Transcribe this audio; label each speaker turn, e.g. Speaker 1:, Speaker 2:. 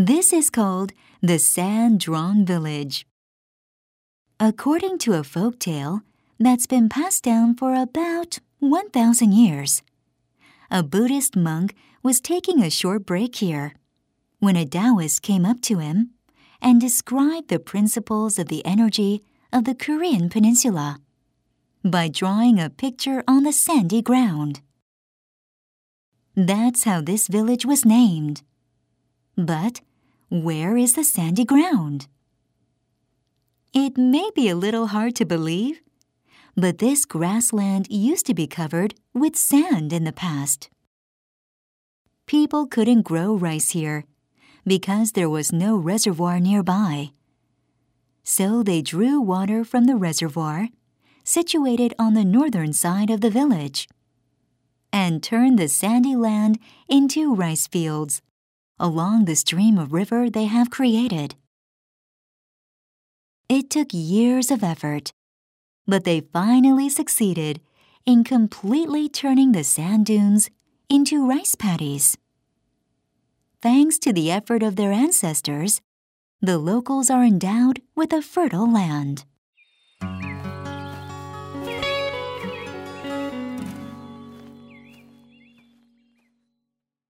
Speaker 1: This is called the Sand-Drawn Village. According to a folk tale that's been passed down for about 1,000 years, a Buddhist monk was taking a short break here when a Taoist came up to him and described the principles of the energy of the Korean peninsula by drawing a picture on the sandy ground. That's how this village was named. But where is the sandy ground? It may be a little hard to believe, but this grassland used to be covered with sand in the past. People couldn't grow rice here because there was no reservoir nearby. So they drew water from the reservoir, situated on the northern side of the village, and turned the sandy land into rice fields along the stream of river they have created. It took years of effort, but they finally succeeded in completely turning the sand dunes into rice paddies. Thanks to the effort of their ancestors, the locals are endowed with a fertile land.